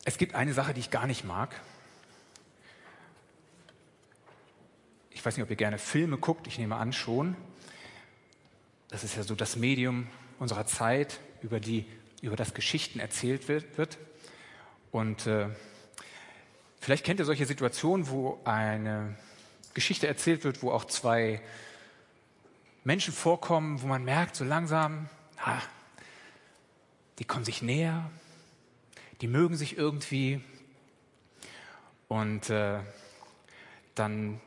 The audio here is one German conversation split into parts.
Es gibt eine Sache, die ich gar nicht mag. Ich weiß nicht, ob ihr gerne Filme guckt, ich nehme an schon. Das ist ja so das Medium unserer Zeit, über das Geschichten erzählt wird. Und vielleicht kennt ihr solche Situationen, wo eine Geschichte erzählt wird, wo auch zwei Menschen vorkommen, wo man merkt, so langsam, die kommen sich näher, die mögen sich irgendwie. Und dann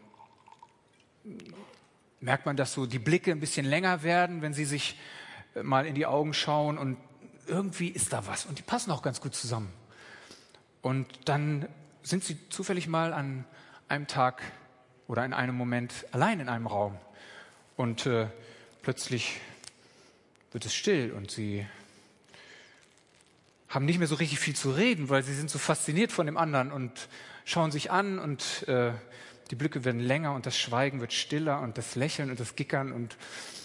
merkt man, dass so die Blicke ein bisschen länger werden, wenn sie sich mal in die Augen schauen. Und irgendwie ist da was. Und die passen auch ganz gut zusammen. Und dann sind sie zufällig mal an einem Tag oder in einem Moment allein in einem Raum. Und plötzlich wird es still und sie haben nicht mehr so richtig viel zu reden, weil sie sind so fasziniert von dem anderen und schauen sich an und die Blicke werden länger und das Schweigen wird stiller und das Lächeln und das Gickern und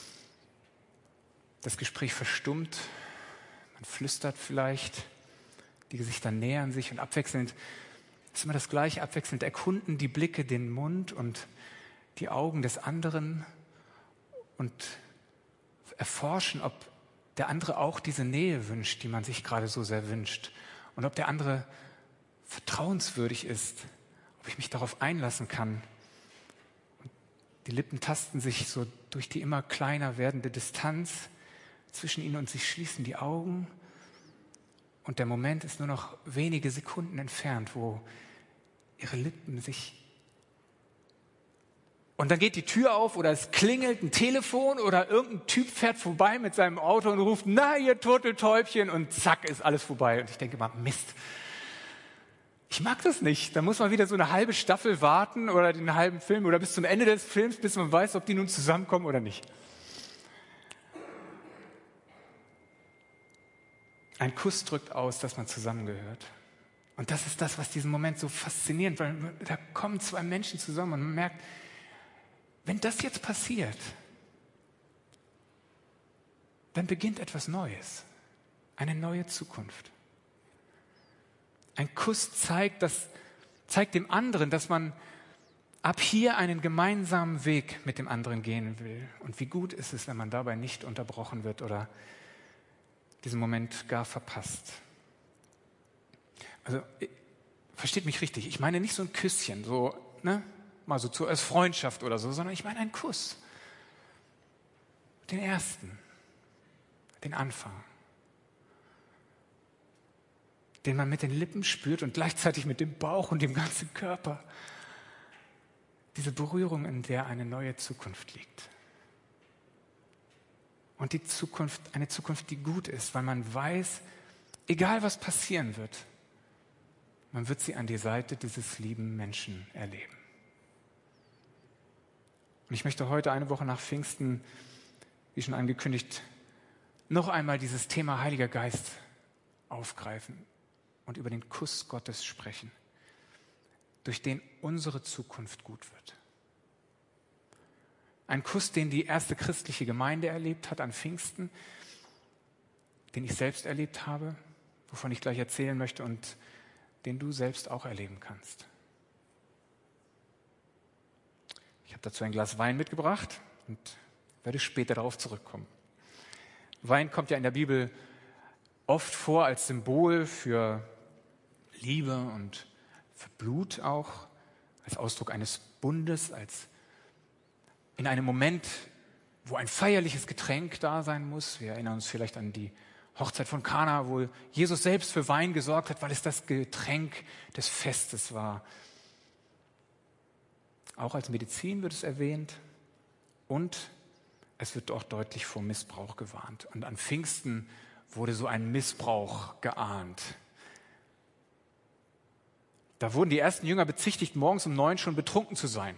das Gespräch verstummt. Man flüstert vielleicht, die Gesichter nähern sich und abwechselnd ist immer das Gleiche, abwechselnd erkunden die Blicke den Mund und die Augen des anderen und erforschen, ob der andere auch diese Nähe wünscht, die man sich gerade so sehr wünscht. Und ob der andere vertrauenswürdig ist, ob ich mich darauf einlassen kann. Und die Lippen tasten sich so durch die immer kleiner werdende Distanz zwischen ihnen und sie schließen die Augen. Und der Moment ist nur noch wenige Sekunden entfernt, wo ihre Lippen sich... Und dann geht die Tür auf oder es klingelt ein Telefon oder irgendein Typ fährt vorbei mit seinem Auto und ruft, na ihr Turteltäubchen, und zack ist alles vorbei. Und ich denke immer, Mist, ich mag das nicht. Da muss man wieder so eine halbe Staffel warten oder den halben Film oder bis zum Ende des Films, bis man weiß, ob die nun zusammenkommen oder nicht. Ein Kuss drückt aus, dass man zusammengehört. Und das ist das, was diesen Moment so faszinierend, weil da kommen zwei Menschen zusammen und man merkt, wenn das jetzt passiert, dann beginnt etwas Neues, eine neue Zukunft. Ein Kuss zeigt dem anderen, dass man ab hier einen gemeinsamen Weg mit dem anderen gehen will. Und wie gut ist es, wenn man dabei nicht unterbrochen wird oder diesen Moment gar verpasst. Also, versteht mich richtig, ich meine nicht so ein Küsschen, so, mal so als Freundschaft oder so, sondern ich meine einen Kuss. Den ersten, den Anfang. Den man mit den Lippen spürt und gleichzeitig mit dem Bauch und dem ganzen Körper. Diese Berührung, in der eine neue Zukunft liegt. Und eine Zukunft, die gut ist, weil man weiß, egal was passieren wird, man wird sie an die Seite dieses lieben Menschen erleben. Und ich möchte heute, eine Woche nach Pfingsten, wie schon angekündigt, noch einmal dieses Thema Heiliger Geist aufgreifen und über den Kuss Gottes sprechen, durch den unsere Zukunft gut wird. Ein Kuss, den die erste christliche Gemeinde erlebt hat an Pfingsten, den ich selbst erlebt habe, wovon ich gleich erzählen möchte und den du selbst auch erleben kannst. Ich habe dazu ein Glas Wein mitgebracht und werde später darauf zurückkommen. Wein kommt ja in der Bibel oft vor als Symbol für Liebe und für Blut auch, als Ausdruck eines Bundes, als in einem Moment, wo ein feierliches Getränk da sein muss. Wir erinnern uns vielleicht an die Hochzeit von Kana, wo Jesus selbst für Wein gesorgt hat, weil es das Getränk des Festes war. Auch als Medizin wird es erwähnt und es wird auch deutlich vor Missbrauch gewarnt. Und an Pfingsten wurde so ein Missbrauch geahnt. Da wurden die ersten Jünger bezichtigt, morgens um 9 schon betrunken zu sein,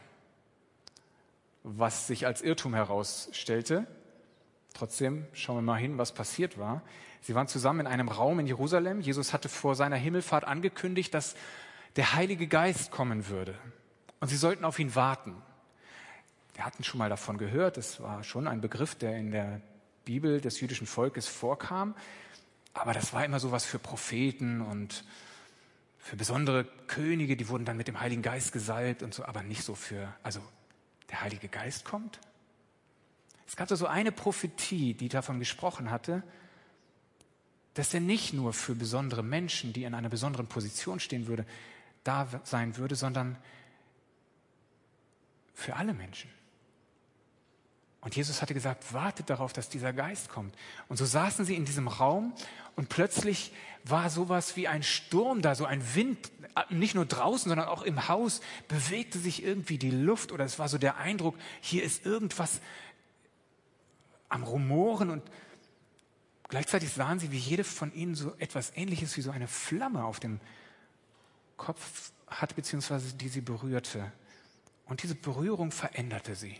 was sich als Irrtum herausstellte. Trotzdem schauen wir mal hin, was passiert war. Sie waren zusammen in einem Raum in Jerusalem. Jesus hatte vor seiner Himmelfahrt angekündigt, dass der Heilige Geist kommen würde. Und sie sollten auf ihn warten. Wir hatten schon mal davon gehört, es war schon ein Begriff, der in der Bibel des jüdischen Volkes vorkam. Aber das war immer so was für Propheten und für besondere Könige, die wurden dann mit dem Heiligen Geist gesalbt und so, aber nicht so also der Heilige Geist kommt. Es gab so eine Prophetie, die davon gesprochen hatte, dass er nicht nur für besondere Menschen, die in einer besonderen Position stehen würde, da sein würde, sondern für alle Menschen. Und Jesus hatte gesagt, wartet darauf, dass dieser Geist kommt. Und so saßen sie in diesem Raum und plötzlich war sowas wie ein Sturm da, so ein Wind, nicht nur draußen, sondern auch im Haus, bewegte sich irgendwie die Luft oder es war so der Eindruck, hier ist irgendwas am Rumoren und gleichzeitig sahen sie, wie jede von ihnen so etwas Ähnliches wie so eine Flamme auf dem Kopf hat, beziehungsweise die sie berührte. Und diese Berührung veränderte sie.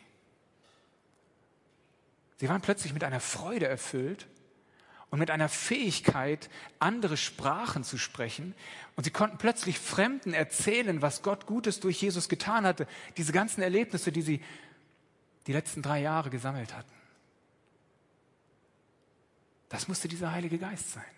Sie waren plötzlich mit einer Freude erfüllt und mit einer Fähigkeit, andere Sprachen zu sprechen. Und sie konnten plötzlich Fremden erzählen, was Gott Gutes durch Jesus getan hatte. Diese ganzen Erlebnisse, die sie die letzten 3 Jahre gesammelt hatten. Das musste dieser Heilige Geist sein,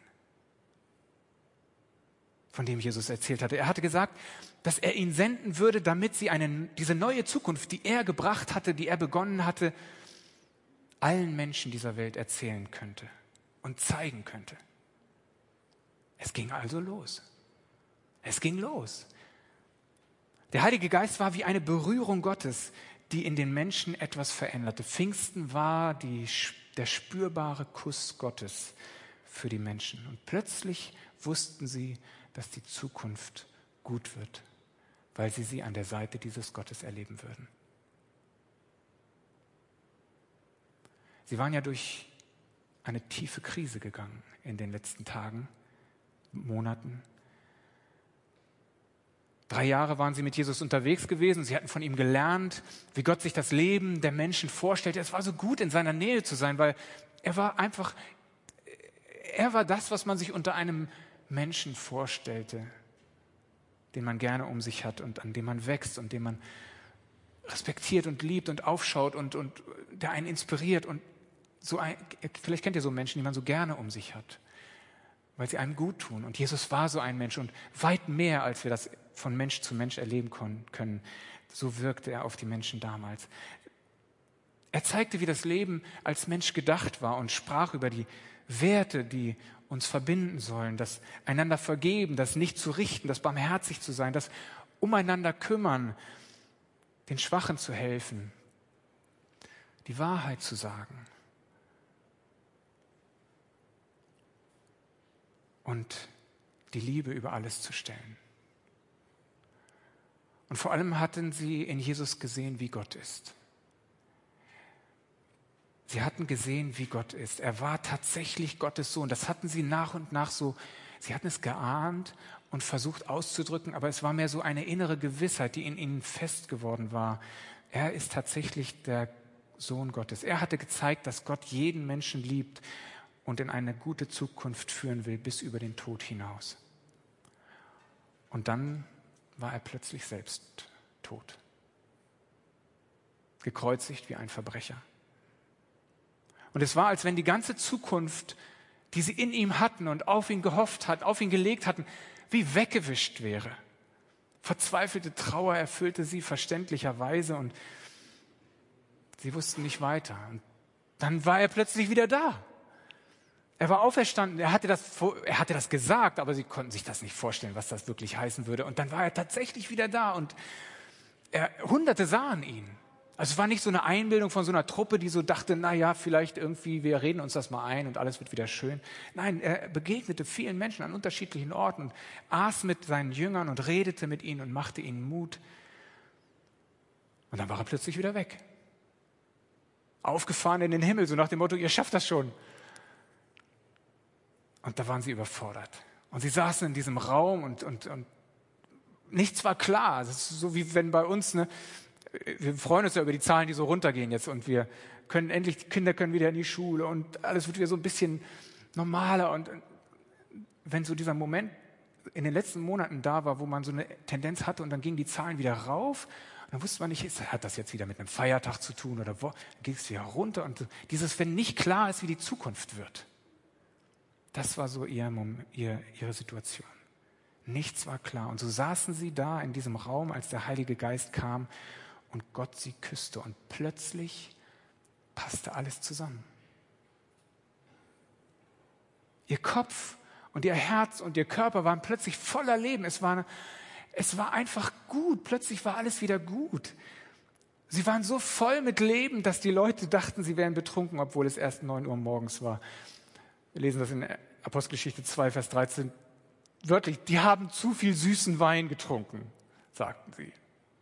von dem Jesus erzählt hatte. Er hatte gesagt, dass er ihn senden würde, damit sie diese neue Zukunft, die er gebracht hatte, die er begonnen hatte, allen Menschen dieser Welt erzählen könnte und zeigen könnte. Es ging also los. Es ging los. Der Heilige Geist war wie eine Berührung Gottes, die in den Menschen etwas veränderte. Pfingsten war der spürbare Kuss Gottes für die Menschen. Und plötzlich wussten sie, dass die Zukunft gut wird, weil sie an der Seite dieses Gottes erleben würden. Sie waren ja durch eine tiefe Krise gegangen in den letzten Tagen, Monaten. 3 Jahre waren sie mit Jesus unterwegs gewesen. Sie hatten von ihm gelernt, wie Gott sich das Leben der Menschen vorstellt. Es war so gut, in seiner Nähe zu sein, weil er war das, was man sich unter einem Menschen vorstellte, den man gerne um sich hat und an dem man wächst und den man respektiert und liebt und aufschaut und der einen inspiriert. Und vielleicht kennt ihr so Menschen, die man so gerne um sich hat, weil sie einem gut tun. Und Jesus war so ein Mensch und weit mehr, als wir das von Mensch zu Mensch erleben können. So wirkte er auf die Menschen damals. Er zeigte, wie das Leben als Mensch gedacht war und sprach über die Werte, die uns verbinden sollen, das einander vergeben, das nicht zu richten, das barmherzig zu sein, das umeinander kümmern, den Schwachen zu helfen, die Wahrheit zu sagen. Und die Liebe über alles zu stellen. Und vor allem hatten sie in Jesus gesehen, wie Gott ist. Sie hatten gesehen, wie Gott ist. Er war tatsächlich Gottes Sohn. Das hatten sie nach und nach so, sie hatten es geahnt und versucht auszudrücken, aber es war mehr so eine innere Gewissheit, die in ihnen fest geworden war. Er ist tatsächlich der Sohn Gottes. Er hatte gezeigt, dass Gott jeden Menschen liebt und in eine gute Zukunft führen will, bis über den Tod hinaus. Und dann war er plötzlich selbst tot. Gekreuzigt wie ein Verbrecher. Und es war, als wenn die ganze Zukunft, die sie in ihm hatten und auf ihn gehofft hatten, auf ihn gelegt hatten, wie weggewischt wäre. Verzweifelte Trauer erfüllte sie verständlicherweise und sie wussten nicht weiter. Und dann war er plötzlich wieder da. Er war auferstanden, er hatte das gesagt, aber sie konnten sich das nicht vorstellen, was das wirklich heißen würde. Und dann war er tatsächlich wieder da und Hunderte sahen ihn. Also es war nicht so eine Einbildung von so einer Truppe, die so dachte, naja, vielleicht irgendwie, wir reden uns das mal ein und alles wird wieder schön. Nein, er begegnete vielen Menschen an unterschiedlichen Orten und aß mit seinen Jüngern und redete mit ihnen und machte ihnen Mut. Und dann war er plötzlich wieder weg. Aufgefahren in den Himmel, so nach dem Motto, ihr schafft das schon. Und da waren sie überfordert. Und sie saßen in diesem Raum und nichts war klar. Das ist so wie wenn bei uns, wir freuen uns ja über die Zahlen, die so runtergehen jetzt und wir können endlich, die Kinder können wieder in die Schule und alles wird wieder so ein bisschen normaler. Und wenn so dieser Moment in den letzten Monaten da war, wo man so eine Tendenz hatte und dann gingen die Zahlen wieder rauf, dann wusste man nicht, hat das jetzt wieder mit einem Feiertag zu tun oder wo, dann ging es wieder runter. Und dieses, wenn nicht klar ist, wie die Zukunft wird. Das war so ihre Situation. Nichts war klar. Und so saßen sie da in diesem Raum, als der Heilige Geist kam und Gott sie küsste. Und plötzlich passte alles zusammen. Ihr Kopf und ihr Herz und ihr Körper waren plötzlich voller Leben. Es war einfach gut. Plötzlich war alles wieder gut. Sie waren so voll mit Leben, dass die Leute dachten, sie wären betrunken, obwohl es erst 9 Uhr morgens war. Wir lesen das in Apostelgeschichte 2, Vers 13. Wörtlich, die haben zu viel süßen Wein getrunken, sagten sie.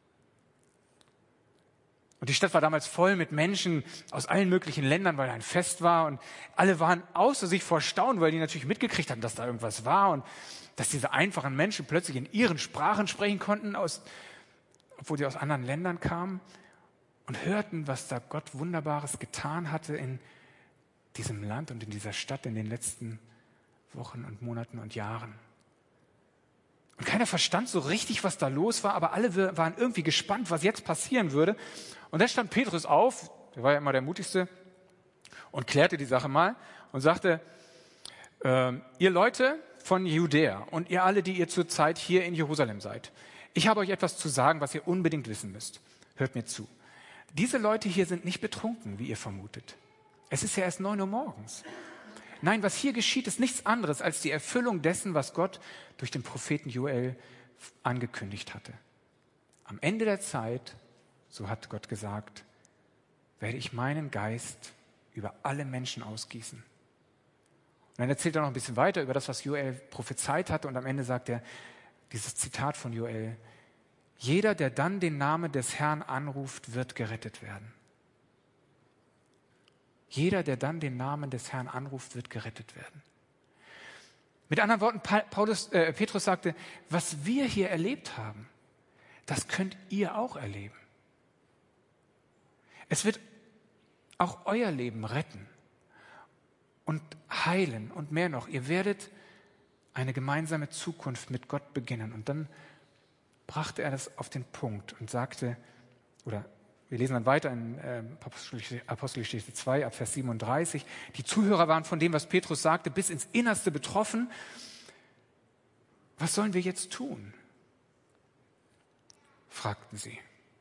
Und die Stadt war damals voll mit Menschen aus allen möglichen Ländern, weil ein Fest war. Und alle waren außer sich vor Staunen, weil die natürlich mitgekriegt hatten, dass da irgendwas war und dass diese einfachen Menschen plötzlich in ihren Sprachen sprechen konnten, obwohl sie aus anderen Ländern kamen, und hörten, was da Gott Wunderbares getan hatte in diesem Land und in dieser Stadt in den letzten Wochen und Monaten und Jahren. Und keiner verstand so richtig, was da los war, aber alle waren irgendwie gespannt, was jetzt passieren würde. Und dann stand Petrus auf, der war ja immer der Mutigste, und klärte die Sache mal und sagte, ihr Leute von Judäa und ihr alle, die ihr zurzeit hier in Jerusalem seid, ich habe euch etwas zu sagen, was ihr unbedingt wissen müsst. Hört mir zu. Diese Leute hier sind nicht betrunken, wie ihr vermutet. Es ist ja erst 9 Uhr morgens. Nein, was hier geschieht, ist nichts anderes als die Erfüllung dessen, was Gott durch den Propheten Joel angekündigt hatte. Am Ende der Zeit, so hat Gott gesagt, werde ich meinen Geist über alle Menschen ausgießen. Und dann erzählt er noch ein bisschen weiter über das, was Joel prophezeit hatte. Und am Ende sagt er dieses Zitat von Joel: Jeder, der dann den Namen des Herrn anruft, wird gerettet werden. Jeder, der dann den Namen des Herrn anruft, wird gerettet werden. Mit anderen Worten, Petrus sagte, was wir hier erlebt haben, das könnt ihr auch erleben. Es wird auch euer Leben retten und heilen und mehr noch. Ihr werdet eine gemeinsame Zukunft mit Gott beginnen. Und dann brachte er das auf den Punkt und sagte, oder wir lesen dann weiter in Apostelgeschichte 2, ab Vers 37. Die Zuhörer waren von dem, was Petrus sagte, bis ins Innerste betroffen. Was sollen wir jetzt tun? Fragten sie.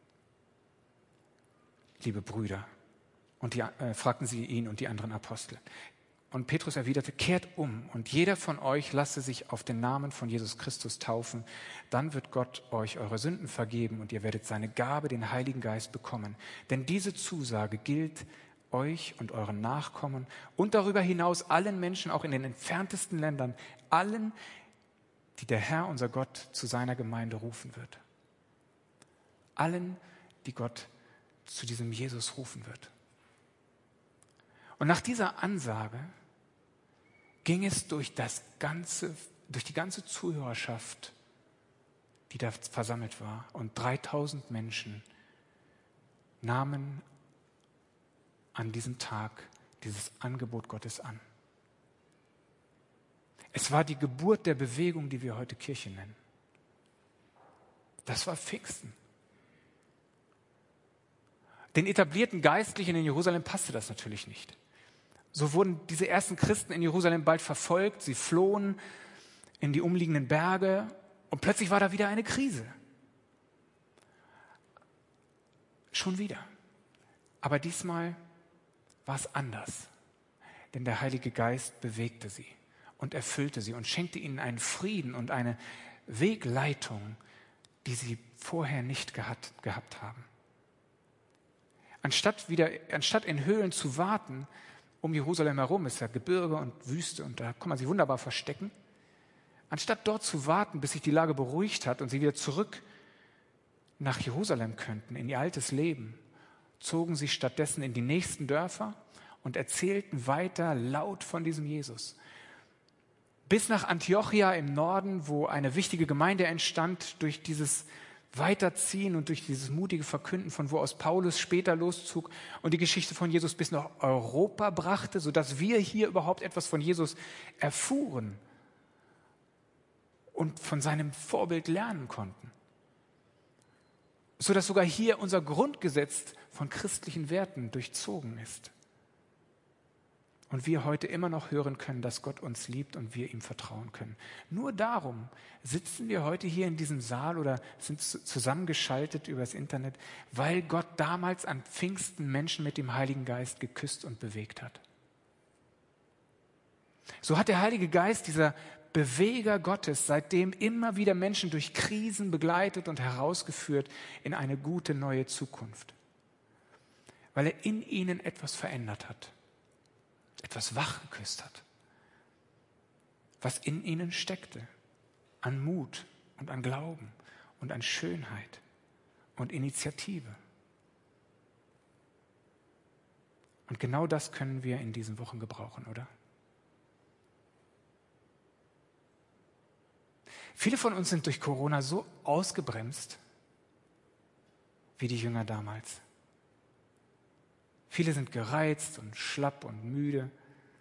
Liebe Brüder, fragten sie ihn und die anderen Apostel. Und Petrus erwiderte, kehrt um und jeder von euch lasse sich auf den Namen von Jesus Christus taufen. Dann wird Gott euch eure Sünden vergeben und ihr werdet seine Gabe, den Heiligen Geist, bekommen. Denn diese Zusage gilt euch und euren Nachkommen und darüber hinaus allen Menschen, auch in den entferntesten Ländern, allen, die der Herr, unser Gott, zu seiner Gemeinde rufen wird. Allen, die Gott zu diesem Jesus rufen wird. Und nach dieser Ansage ging es durch die ganze Zuhörerschaft, die da versammelt war. Und 3000 Menschen nahmen an diesem Tag dieses Angebot Gottes an. Es war die Geburt der Bewegung, die wir heute Kirche nennen. Das war Pfingsten. Den etablierten Geistlichen in Jerusalem passte das natürlich nicht. So wurden diese ersten Christen in Jerusalem bald verfolgt, sie flohen in die umliegenden Berge und plötzlich war da wieder eine Krise. Schon wieder. Aber diesmal war es anders, denn der Heilige Geist bewegte sie und erfüllte sie und schenkte ihnen einen Frieden und eine Wegleitung, die sie vorher nicht gehabt haben. Anstatt in Höhlen zu warten, um Jerusalem herum ist ja Gebirge und Wüste und da kann man sich wunderbar verstecken. Anstatt dort zu warten, bis sich die Lage beruhigt hat und sie wieder zurück nach Jerusalem könnten, in ihr altes Leben, zogen sie stattdessen in die nächsten Dörfer und erzählten weiter laut von diesem Jesus. Bis nach Antiochia im Norden, wo eine wichtige Gemeinde entstand durch dieses Weiterziehen und durch dieses mutige Verkünden, von wo aus Paulus später loszog und die Geschichte von Jesus bis nach Europa brachte, sodass wir hier überhaupt etwas von Jesus erfuhren und von seinem Vorbild lernen konnten. Sodass sogar hier unser Grundgesetz von christlichen Werten durchzogen ist. Und wir heute immer noch hören können, dass Gott uns liebt und wir ihm vertrauen können. Nur darum sitzen wir heute hier in diesem Saal oder sind zusammengeschaltet übers Internet, weil Gott damals an Pfingsten Menschen mit dem Heiligen Geist geküsst und bewegt hat. So hat der Heilige Geist, dieser Beweger Gottes, seitdem immer wieder Menschen durch Krisen begleitet und herausgeführt in eine gute neue Zukunft. Weil er in ihnen etwas verändert hat. Etwas wachgeküsst hat, was in ihnen steckte, an Mut und an Glauben und an Schönheit und Initiative. Und genau das können wir in diesen Wochen gebrauchen, oder? Viele von uns sind durch Corona so ausgebremst wie die Jünger damals. Viele sind gereizt und schlapp und müde.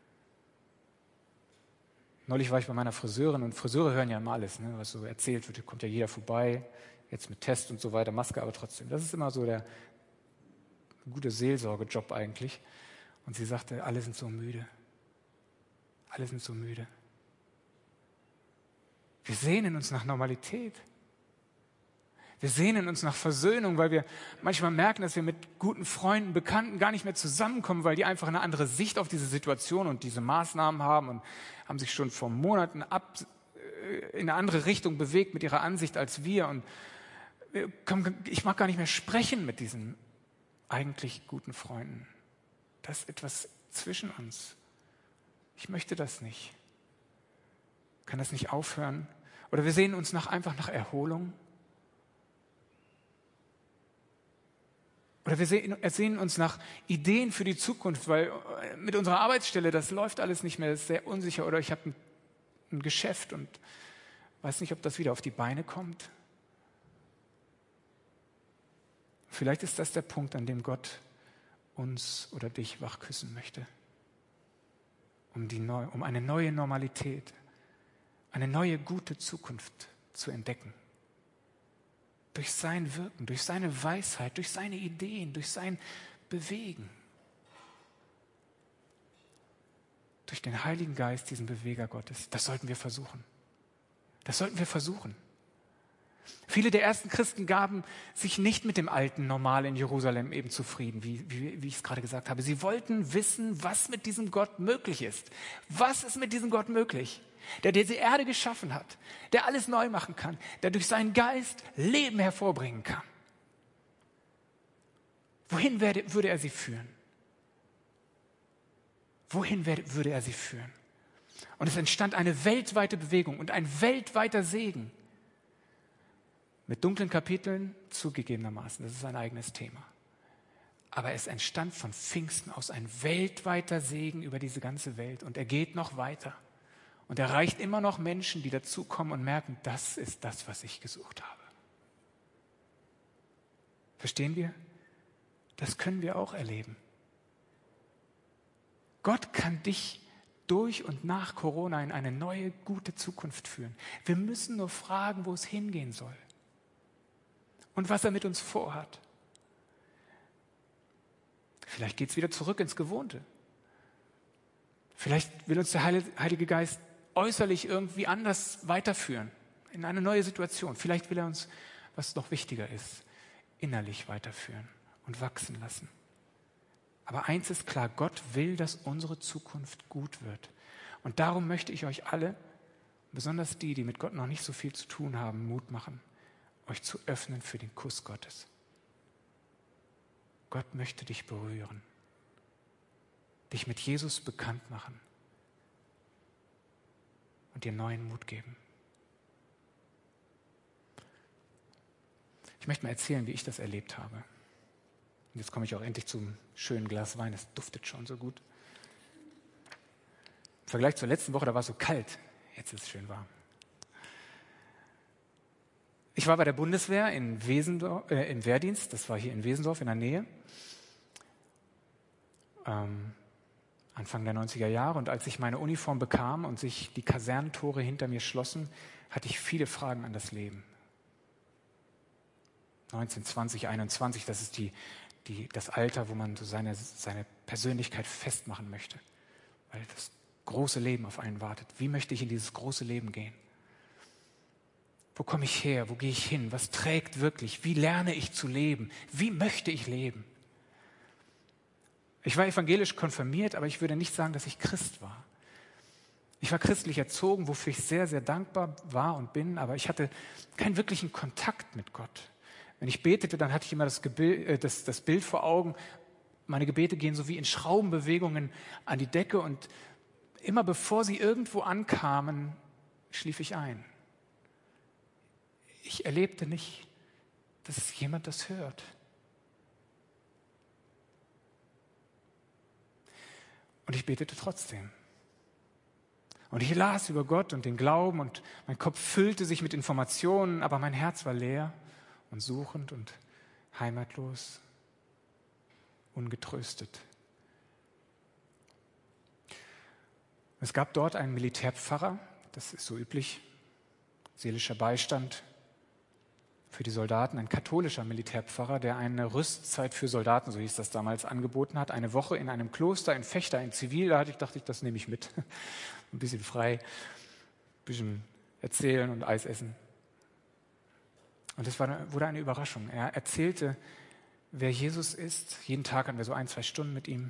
Neulich war ich bei meiner Friseurin und Friseure hören ja immer alles, ne, was so erzählt wird. Kommt ja jeder vorbei, jetzt mit Test und so weiter, Maske aber trotzdem. Das ist immer so der gute Seelsorgejob eigentlich. Und sie sagte, alle sind so müde. Alle sind so müde. Wir sehnen uns nach Normalität. Wir sehnen uns nach Versöhnung, weil wir manchmal merken, dass wir mit guten Freunden, Bekannten gar nicht mehr zusammenkommen, weil die einfach eine andere Sicht auf diese Situation und diese Maßnahmen haben und haben sich schon vor Monaten in eine andere Richtung bewegt mit ihrer Ansicht als wir. Und ich mag gar nicht mehr sprechen mit diesen eigentlich guten Freunden. Da ist etwas zwischen uns. Ich möchte das nicht. Kann das nicht aufhören? Oder wir sehnen uns einfach nach Erholung. Oder wir sehnen uns nach Ideen für die Zukunft, weil mit unserer Arbeitsstelle, das läuft alles nicht mehr, das ist sehr unsicher. Oder ich habe ein Geschäft und weiß nicht, ob das wieder auf die Beine kommt. Vielleicht ist das der Punkt, an dem Gott uns oder dich wachküssen möchte. Um eine neue Normalität, eine neue gute Zukunft zu entdecken. Durch sein Wirken, durch seine Weisheit, durch seine Ideen, durch sein Bewegen. Durch den Heiligen Geist, diesen Beweger Gottes. Das sollten wir versuchen. Das sollten wir versuchen. Viele der ersten Christen gaben sich nicht mit dem alten Normal in Jerusalem eben zufrieden, wie ich es gerade gesagt habe. Sie wollten wissen, was mit diesem Gott möglich ist. Was ist mit diesem Gott möglich? Der diese Erde geschaffen hat, der alles neu machen kann, der durch seinen Geist Leben hervorbringen kann. Wohin würde er sie führen? Wohin würde er sie führen? Und es entstand eine weltweite Bewegung und ein weltweiter Segen. Mit dunklen Kapiteln zugegebenermaßen, das ist ein eigenes Thema. Aber es entstand von Pfingsten aus ein weltweiter Segen über diese ganze Welt und er geht noch weiter. Und erreicht immer noch Menschen, die dazukommen und merken, das ist das, was ich gesucht habe. Verstehen wir? Das können wir auch erleben. Gott kann dich durch und nach Corona in eine neue, gute Zukunft führen. Wir müssen nur fragen, wo es hingehen soll. Und was er mit uns vorhat. Vielleicht geht es wieder zurück ins Gewohnte. Vielleicht will uns der Heilige Geist äußerlich irgendwie anders weiterführen, in eine neue Situation. Vielleicht will er uns, was noch wichtiger ist, innerlich weiterführen und wachsen lassen. Aber eins ist klar, Gott will, dass unsere Zukunft gut wird. Und darum möchte ich euch alle, besonders die mit Gott noch nicht so viel zu tun haben, Mut machen, euch zu öffnen für den Kuss Gottes. Gott möchte dich berühren, dich mit Jesus bekannt machen und dir neuen Mut geben. Ich möchte mal erzählen, wie ich das erlebt habe. Und jetzt komme ich auch endlich zum schönen Glas Wein. Es duftet schon so gut. Im Vergleich zur letzten Woche, da war es so kalt. Jetzt ist es schön warm. Ich war bei der Bundeswehr im Wehrdienst. Das war hier in Wesendorf in der Nähe. Anfang der 90er Jahre. Und als ich meine Uniform bekam und sich die Kasernentore hinter mir schlossen, hatte ich viele Fragen an das Leben. 19, 20, 21, das ist das Alter, wo man so seine Persönlichkeit festmachen möchte. weil das große Leben auf einen wartet. Wie möchte ich in dieses große Leben gehen? Wo komme ich her? Wo gehe ich hin? Was trägt wirklich? Wie lerne ich zu leben? Wie möchte ich leben? Ich war evangelisch konfirmiert, aber ich würde nicht sagen, dass ich Christ war. Ich war christlich erzogen, wofür ich sehr, sehr dankbar war und bin, aber ich hatte keinen wirklichen Kontakt mit Gott. Wenn ich betete, dann hatte ich immer das Bild vor Augen. Meine Gebete gehen so wie in Schraubenbewegungen an die Decke und immer bevor sie irgendwo ankamen, schlief ich ein. Ich erlebte nicht, dass jemand das hört. Und ich betete trotzdem. Und ich las über Gott und den Glauben und mein Kopf füllte sich mit Informationen, aber mein Herz war leer und suchend und heimatlos, ungetröstet. Es gab dort einen Militärpfarrer, das ist so üblich, seelischer Beistand für die Soldaten, ein katholischer Militärpfarrer, der eine Rüstzeit für Soldaten, so hieß das damals, angeboten hat. Eine Woche in einem Kloster, in Vechta, in Zivil. Da dachte ich, das nehme ich mit. Ein bisschen frei, ein bisschen erzählen und Eis essen. Und das wurde eine Überraschung. Er erzählte, wer Jesus ist. Jeden Tag hatten wir so 1-2 Stunden mit ihm.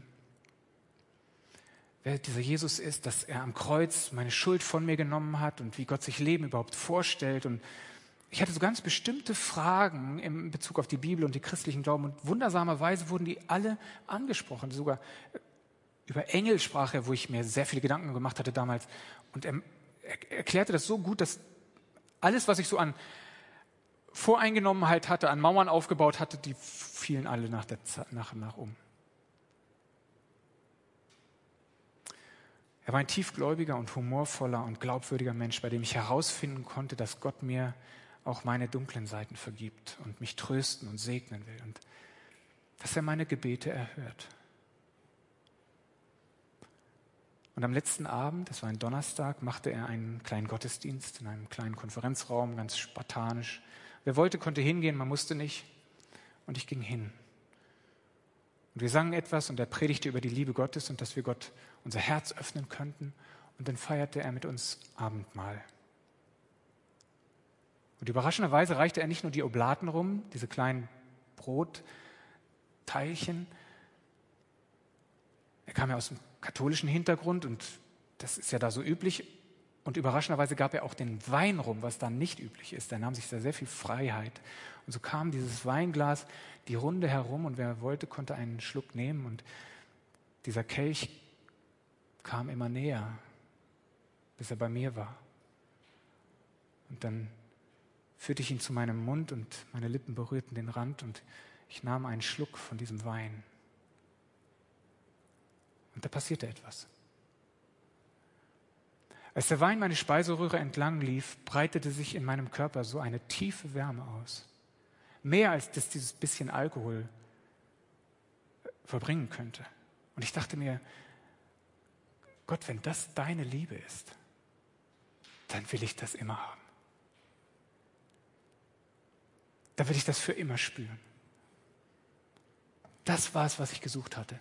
Wer dieser Jesus ist, dass er am Kreuz meine Schuld von mir genommen hat und wie Gott sich Leben überhaupt vorstellt. Und ich hatte so ganz bestimmte Fragen in Bezug auf die Bibel und die christlichen Glauben und wundersamerweise wurden die alle angesprochen. Sogar über Engel sprach er, wo ich mir sehr viele Gedanken gemacht hatte damals. Und er erklärte das so gut, dass alles, was ich so an Voreingenommenheit hatte, an Mauern aufgebaut hatte, die fielen alle nach und nach um. Er war ein tiefgläubiger und humorvoller und glaubwürdiger Mensch, bei dem ich herausfinden konnte, dass Gott mir auch meine dunklen Seiten vergibt und mich trösten und segnen will und dass er meine Gebete erhört. Und am letzten Abend, das war ein Donnerstag, machte er einen kleinen Gottesdienst in einem kleinen Konferenzraum, ganz spartanisch. Wer wollte, konnte hingehen, man musste nicht. Und ich ging hin. Und wir sangen etwas und er predigte über die Liebe Gottes und dass wir Gott unser Herz öffnen könnten. Und dann feierte er mit uns Abendmahl. Und überraschenderweise reichte er nicht nur die Oblaten rum, diese kleinen Brotteilchen. Er kam ja aus dem katholischen Hintergrund und das ist ja da so üblich. Und überraschenderweise gab er auch den Wein rum, was dann nicht üblich ist. Er nahm sich da sehr viel Freiheit. Und so kam dieses Weinglas die Runde herum und wer wollte, konnte einen Schluck nehmen. Und dieser Kelch kam immer näher, bis er bei mir war. Und dann führte ich ihn zu meinem Mund und meine Lippen berührten den Rand und ich nahm einen Schluck von diesem Wein. Und da passierte etwas. Als der Wein meine Speiseröhre entlang lief, breitete sich in meinem Körper so eine tiefe Wärme aus. Mehr als das dieses bisschen Alkohol vollbringen könnte. Und ich dachte mir, Gott, wenn das deine Liebe ist, dann will ich das immer haben. Dann will ich das für immer spüren. Das war es, was ich gesucht hatte.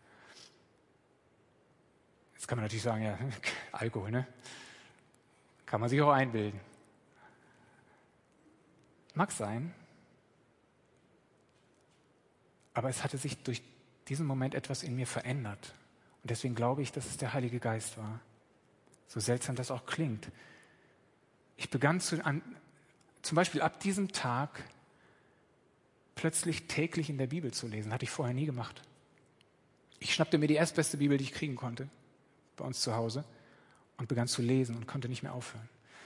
Jetzt kann man natürlich sagen, ja, Alkohol, ne? Kann man sich auch einbilden. Mag sein, aber es hatte sich durch diesen Moment etwas in mir verändert. Und deswegen glaube ich, dass es der Heilige Geist war. So seltsam das auch klingt. Ich begann zum Beispiel ab diesem Tag plötzlich täglich in der Bibel zu lesen. Hatte ich vorher nie gemacht. Ich schnappte mir die erstbeste Bibel, die ich kriegen konnte, bei uns zu Hause und begann zu lesen und konnte nicht mehr aufhören.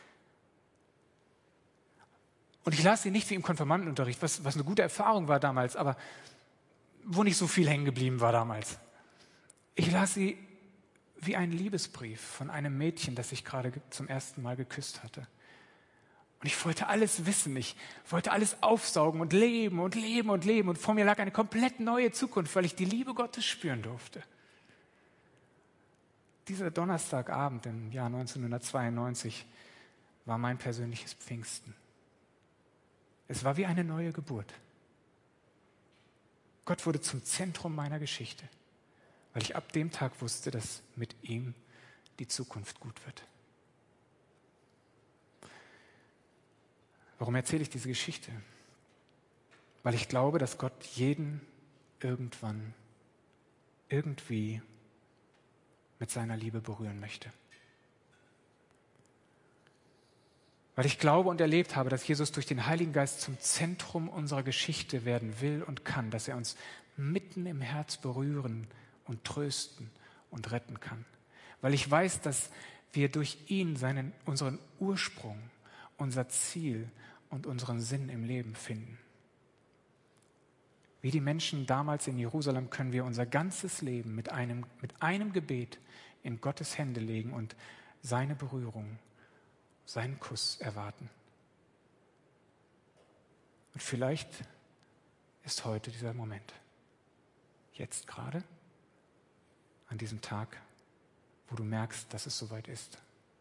Und ich las sie nicht wie im Konfirmandenunterricht, was eine gute Erfahrung war damals, aber wo nicht so viel hängen geblieben war damals. Ich las sie wie einen Liebesbrief von einem Mädchen, das ich gerade zum ersten Mal geküsst hatte. Und ich wollte alles wissen, ich wollte alles aufsaugen und leben und leben und leben. Und vor mir lag eine komplett neue Zukunft, weil ich die Liebe Gottes spüren durfte. Dieser Donnerstagabend im Jahr 1992 war mein persönliches Pfingsten. Es war wie eine neue Geburt. Gott wurde zum Zentrum meiner Geschichte. weil ich ab dem Tag wusste, dass mit ihm die Zukunft gut wird. Warum erzähle ich diese Geschichte? Weil ich glaube, dass Gott jeden irgendwann, irgendwie mit seiner Liebe berühren möchte. Weil ich glaube und erlebt habe, dass Jesus durch den Heiligen Geist zum Zentrum unserer Geschichte werden will und kann, dass er uns mitten im Herz berühren und trösten und retten kann. Weil ich weiß, dass wir durch ihn unseren Ursprung, unser Ziel und unseren Sinn im Leben finden. Wie die Menschen damals in Jerusalem können wir unser ganzes Leben mit einem Gebet in Gottes Hände legen und seine Berührung, seinen Kuss erwarten. Und vielleicht ist heute dieser Moment, jetzt gerade, an diesem Tag, wo du merkst, dass es soweit ist.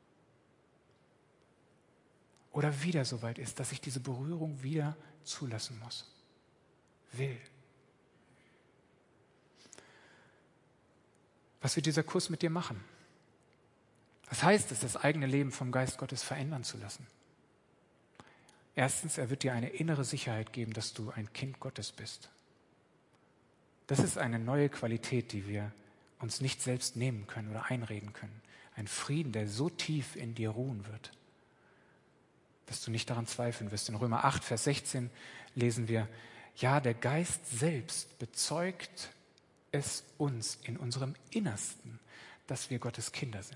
Oder wieder soweit ist, dass ich diese Berührung wieder zulassen muss. Will. Was wird dieser Kuss mit dir machen? Was heißt es, das eigene Leben vom Geist Gottes verändern zu lassen? Erstens, er wird dir eine innere Sicherheit geben, dass du ein Kind Gottes bist. Das ist eine neue Qualität, die wir uns nicht selbst nehmen können oder einreden können. Ein Frieden, der so tief in dir ruhen wird, dass du nicht daran zweifeln wirst. In Römer 8, Vers 16 lesen wir, ja, der Geist selbst bezeugt es uns in unserem Innersten, dass wir Gottes Kinder sind.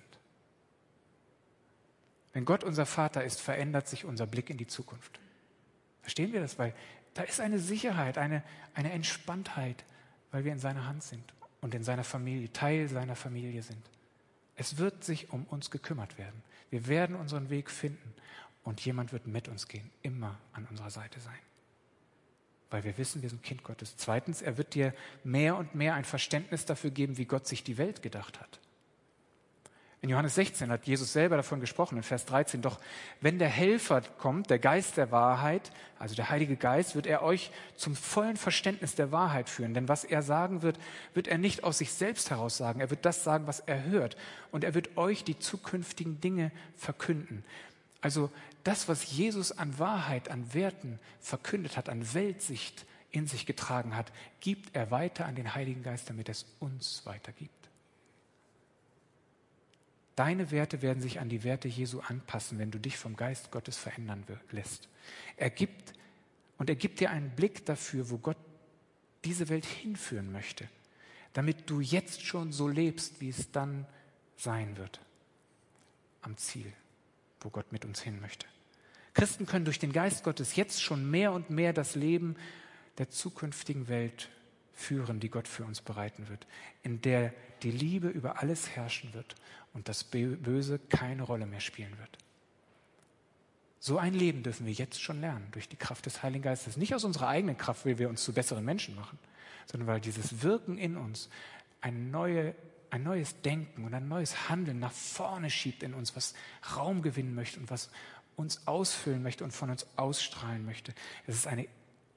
Wenn Gott unser Vater ist, verändert sich unser Blick in die Zukunft. Verstehen wir das? Weil da ist eine Sicherheit, eine Entspanntheit, weil wir in seiner Hand sind und in seiner Familie, Teil seiner Familie sind. Es wird sich um uns gekümmert werden. Wir werden unseren Weg finden und jemand wird mit uns gehen, immer an unserer Seite sein. Weil wir wissen, wir sind Kind Gottes. Zweitens, er wird dir mehr und mehr ein Verständnis dafür geben, wie Gott sich die Welt gedacht hat. In Johannes 16 hat Jesus selber davon gesprochen, in Vers 13, doch wenn der Helfer kommt, der Geist der Wahrheit, also der Heilige Geist, wird er euch zum vollen Verständnis der Wahrheit führen. Denn was er sagen wird, wird er nicht aus sich selbst heraus sagen. Er wird das sagen, was er hört. Und er wird euch die zukünftigen Dinge verkünden. Also das, was Jesus an Wahrheit, an Werten verkündet hat, an Weltsicht in sich getragen hat, gibt er weiter an den Heiligen Geist, damit er es uns weitergibt. Deine Werte werden sich an die Werte Jesu anpassen, wenn du dich vom Geist Gottes verändern lässt. Er gibt dir einen Blick dafür, wo Gott diese Welt hinführen möchte, damit du jetzt schon so lebst, wie es dann sein wird, am Ziel, wo Gott mit uns hin möchte. Christen können durch den Geist Gottes jetzt schon mehr und mehr das Leben der zukünftigen Welt führen, die Gott für uns bereiten wird, in der die Liebe über alles herrschen wird und das Böse keine Rolle mehr spielen wird. So ein Leben dürfen wir jetzt schon lernen, durch die Kraft des Heiligen Geistes. Nicht aus unserer eigenen Kraft, weil wir uns zu besseren Menschen machen, sondern weil dieses Wirken in uns ein neues Denken und ein neues Handeln nach vorne schiebt in uns, was Raum gewinnen möchte und was uns ausfüllen möchte und von uns ausstrahlen möchte. Das ist ein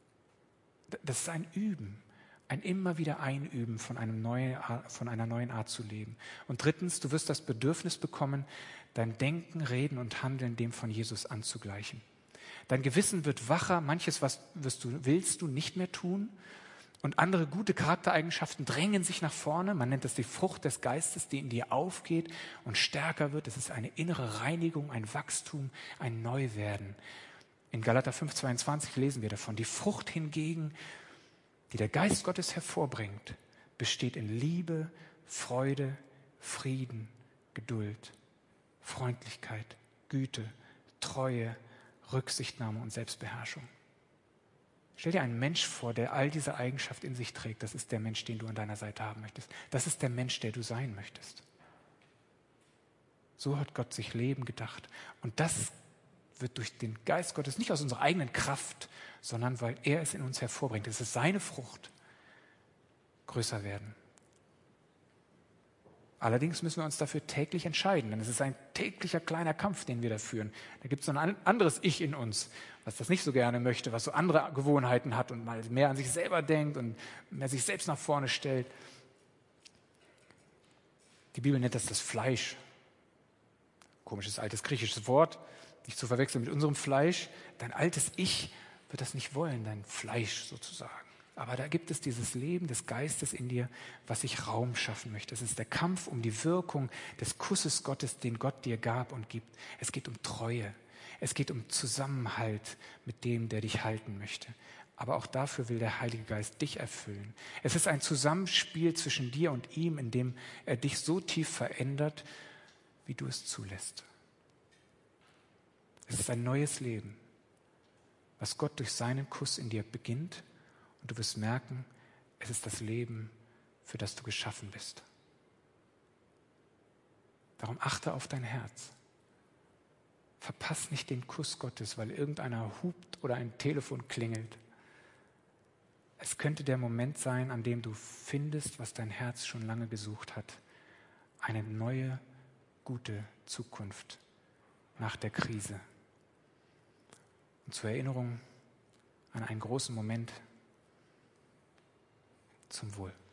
Üben, ein immer wieder Einüben von einer neuen Art zu leben. Und drittens, du wirst das Bedürfnis bekommen, dein Denken, Reden und Handeln dem von Jesus anzugleichen. Dein Gewissen wird wacher, manches willst du nicht mehr tun und andere gute Charaktereigenschaften drängen sich nach vorne. Man nennt das die Frucht des Geistes, die in dir aufgeht und stärker wird. Es ist eine innere Reinigung, ein Wachstum, ein Neuwerden. In Galater 5,22 lesen wir davon. Die Frucht hingegen, die der Geist Gottes hervorbringt, besteht in Liebe, Freude, Frieden, Geduld, Freundlichkeit, Güte, Treue, Rücksichtnahme und Selbstbeherrschung. Stell dir einen Mensch vor, der all diese Eigenschaft in sich trägt. Das ist der Mensch, den du an deiner Seite haben möchtest. Das ist der Mensch, der du sein möchtest. So hat Gott sich Leben gedacht. Und das wird durch den Geist Gottes nicht aus unserer eigenen Kraft, sondern weil er es in uns hervorbringt. Es ist seine Frucht, größer werden. Allerdings müssen wir uns dafür täglich entscheiden, denn es ist ein täglicher kleiner Kampf, den wir da führen. Da gibt es so ein anderes Ich in uns, was das nicht so gerne möchte, was so andere Gewohnheiten hat und mal mehr an sich selber denkt und mehr sich selbst nach vorne stellt. Die Bibel nennt das Fleisch. Komisches altes griechisches Wort, nicht zu verwechseln mit unserem Fleisch. Dein altes Ich wird das nicht wollen, dein Fleisch sozusagen. Aber da gibt es dieses Leben des Geistes in dir, was sich Raum schaffen möchte. Es ist der Kampf um die Wirkung des Kusses Gottes, den Gott dir gab und gibt. Es geht um Treue. Es geht um Zusammenhalt mit dem, der dich halten möchte. Aber auch dafür will der Heilige Geist dich erfüllen. Es ist ein Zusammenspiel zwischen dir und ihm, in dem er dich so tief verändert, wie du es zulässt. Es ist ein neues Leben, was Gott durch seinen Kuss in dir beginnt. Und du wirst merken, es ist das Leben, für das du geschaffen bist. Darum achte auf dein Herz. Verpass nicht den Kuss Gottes, weil irgendeiner hupt oder ein Telefon klingelt. Es könnte der Moment sein, an dem du findest, was dein Herz schon lange gesucht hat. Eine neue, gute Zukunft nach der Krise. Und zur Erinnerung an einen großen Moment, zum Wohl.